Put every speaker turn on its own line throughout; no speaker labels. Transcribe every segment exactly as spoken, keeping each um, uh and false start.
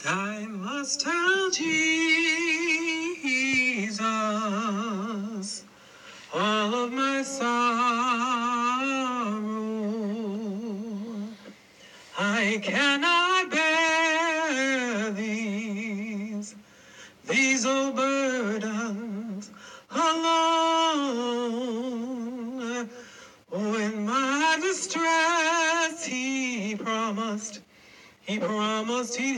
I must tell Jesus all of my sorrow. I cannot bear these, these old burdens alone. Oh, in my distress, he promised, he promised he'd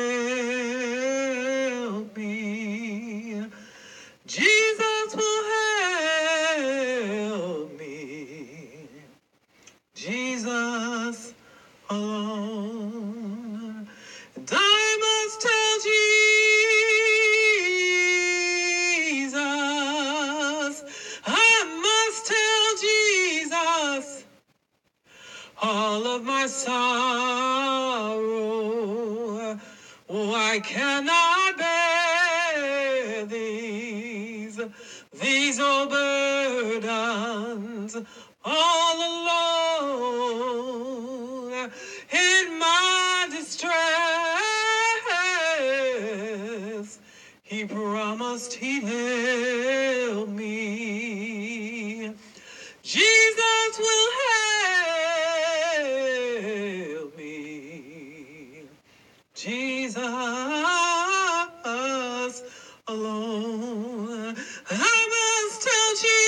help me. Jesus will help me. Jesus alone. And I must tell Jesus, I must tell Jesus all of my sorrow. Oh, I cannot bear these, these old burdens all alone. In my distress, he promised he'd help me. Jesus will help me. Jesus alone. I must tell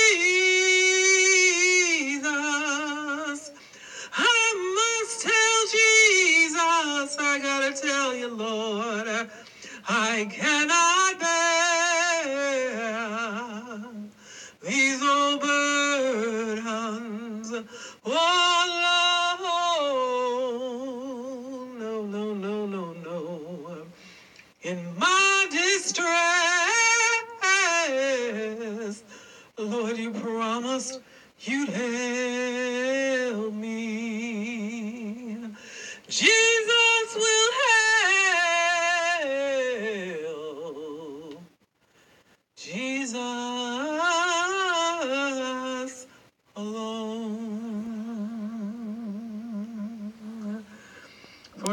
Jesus. I must tell Jesus. I gotta tell you, Lord, I cannot bear these old burdens. Oh, Lord, no, no, no, no, no. In my distress, Lord, you promised you'd help me. Jesus.